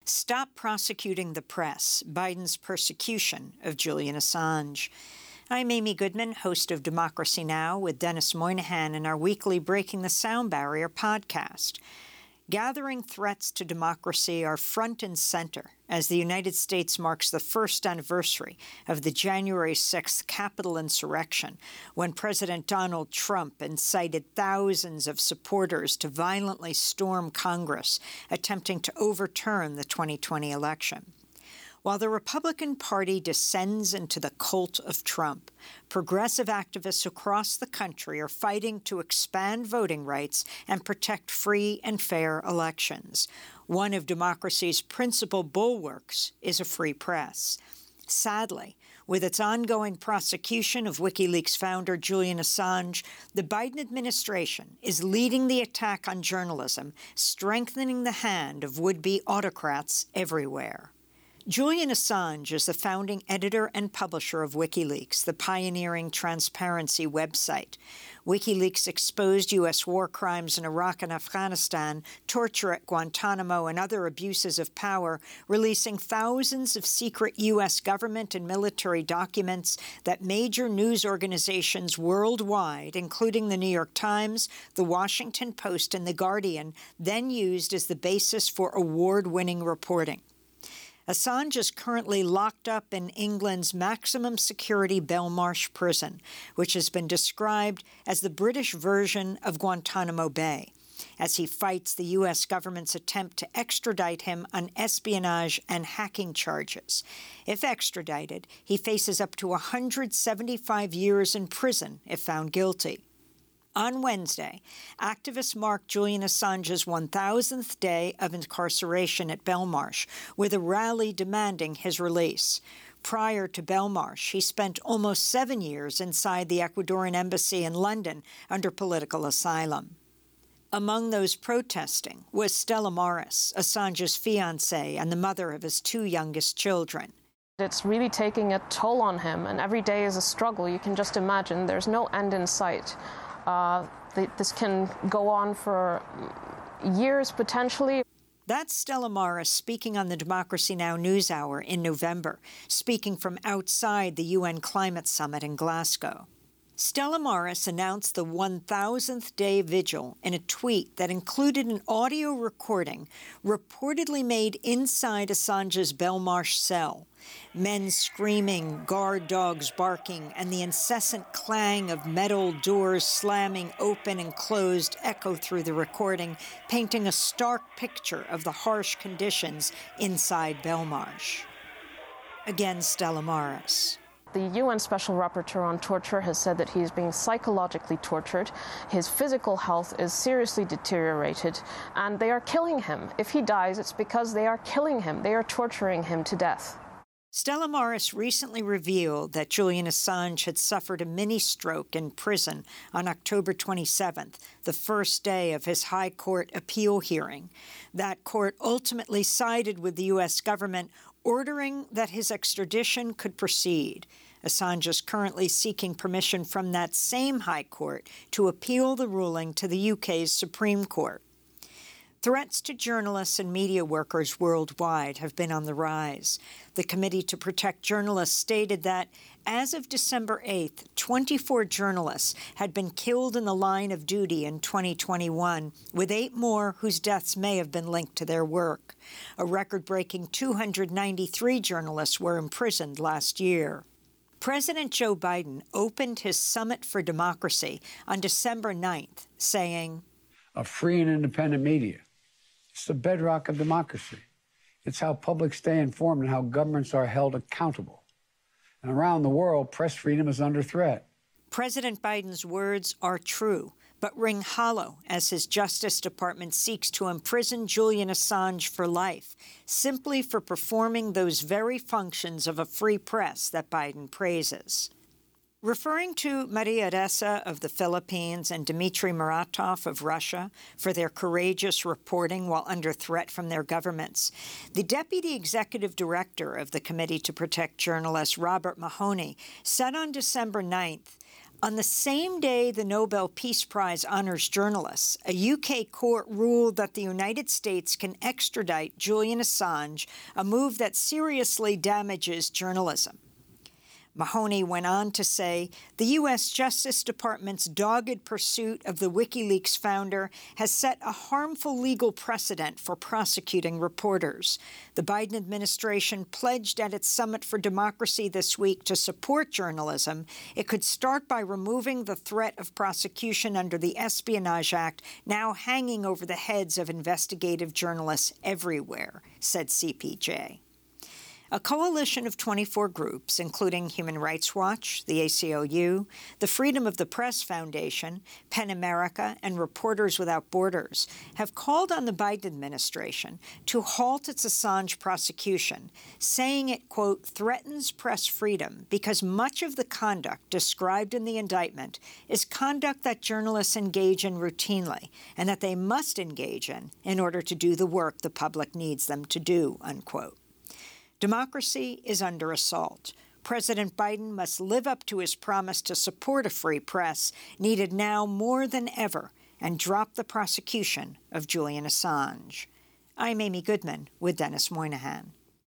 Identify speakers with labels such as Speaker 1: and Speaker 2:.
Speaker 1: Stop prosecuting the press, Biden's persecution of Julian Assange. I'm Amy Goodman, host of Democracy Now! With Dennis Moynihan in our weekly Breaking the Sound Barrier podcast. Gathering threats to democracy are front and center as the United States marks the first anniversary of the January 6th Capitol insurrection, when President Donald Trump incited thousands of supporters to violently storm Congress, attempting to overturn the 2020 election. While the Republican Party descends into the cult of Trump, progressive activists across the country are fighting to expand voting rights and protect free and fair elections. One of democracy's principal bulwarks is a free press. Sadly, with its ongoing prosecution of WikiLeaks founder Julian Assange, the Biden administration is leading the attack on journalism, strengthening the hand of would-be autocrats everywhere. Julian Assange is the founding editor and publisher of WikiLeaks, the pioneering transparency website. WikiLeaks exposed U.S. war crimes in Iraq and Afghanistan, torture at Guantanamo, and other abuses of power, releasing thousands of secret U.S. government and military documents that major news organizations worldwide, including the New York Times, the Washington Post, and the Guardian, then used as the basis for award-winning reporting. Assange is currently locked up in England's maximum security Belmarsh prison, which has been described as the British version of Guantanamo Bay, as he fights the U.S. government's attempt to extradite him on espionage and hacking charges. If extradited, he faces up to 175 years in prison if found guilty. On Wednesday, activists marked Julian Assange's 1,000th day of incarceration at Belmarsh with a rally demanding his release. Prior to Belmarsh, he spent almost 7 years inside the Ecuadorian embassy in London under political asylum. Among those protesting was Stella Morris, Assange's fiancée and the mother of his 2 youngest children.
Speaker 2: It's really taking a toll on him, and every day is a struggle. You can just imagine there's no end in sight. This can go on for years, potentially.
Speaker 1: That's Stella Morris speaking on the Democracy Now! NewsHour in November, speaking from outside the UN Climate Summit in Glasgow. Stella Morris announced the 1,000th day vigil in a tweet that included an audio recording reportedly made inside Assange's Belmarsh cell. Men screaming, guard dogs barking, and the incessant clang of metal doors slamming open and closed echo through the recording, painting a stark picture of the harsh conditions inside Belmarsh. Again, Stella Morris.
Speaker 2: The UN Special Rapporteur on Torture has said that he is being psychologically tortured. His physical health is seriously deteriorated, and they are killing him. If he dies, it's because they are killing him. They are torturing him to death.
Speaker 1: Stella Morris recently revealed that Julian Assange had suffered a mini-stroke in prison on October 27th, the first day of his High Court appeal hearing. That court ultimately sided with the U.S. government, ordering that his extradition could proceed. Assange is currently seeking permission from that same High Court to appeal the ruling to the UK's Supreme Court. Threats to journalists and media workers worldwide have been on the rise. The Committee to Protect Journalists stated that, as of December 8th, 24 journalists had been killed in the line of duty in 2021, with 8 more whose deaths may have been linked to their work. A record-breaking 293 journalists were imprisoned last year. President Joe Biden opened his Summit for Democracy on December 9th, saying,
Speaker 3: "A free and independent media. It's the bedrock of democracy. It's how publics stay informed and how governments are held accountable. And around the world, press freedom is under threat."
Speaker 1: President Biden's words are true, but ring hollow as his Justice Department seeks to imprison Julian Assange for life, simply for performing those very functions of a free press that Biden praises. Referring to Maria Ressa of the Philippines and Dmitry Muratov of Russia for their courageous reporting while under threat from their governments, the Deputy Executive Director of the Committee to Protect Journalists, Robert Mahoney, said on December 9th, On the same day the Nobel Peace Prize honors journalists, a UK court ruled that the United States can extradite Julian Assange, a move that seriously damages journalism. Mahoney went on to say, the U.S. Justice Department's dogged pursuit of the WikiLeaks founder has set a harmful legal precedent for prosecuting reporters. The Biden administration pledged at its Summit for Democracy this week to support journalism. It could start by removing the threat of prosecution under the Espionage Act, now hanging over the heads of investigative journalists everywhere, said CPJ. A coalition of 24 groups, including Human Rights Watch, the ACLU, the Freedom of the Press Foundation, PEN America, and Reporters Without Borders, have called on the Biden administration to halt its Assange prosecution, saying it, quote, threatens press freedom because much of the conduct described in the indictment is conduct that journalists engage in routinely and that they must engage in order to do the work the public needs them to do, unquote. Democracy is under assault. President Biden must live up to his promise to support a free press, needed now more than ever, and drop the prosecution of Julian Assange. I'm Amy Goodman with Dennis Moynihan.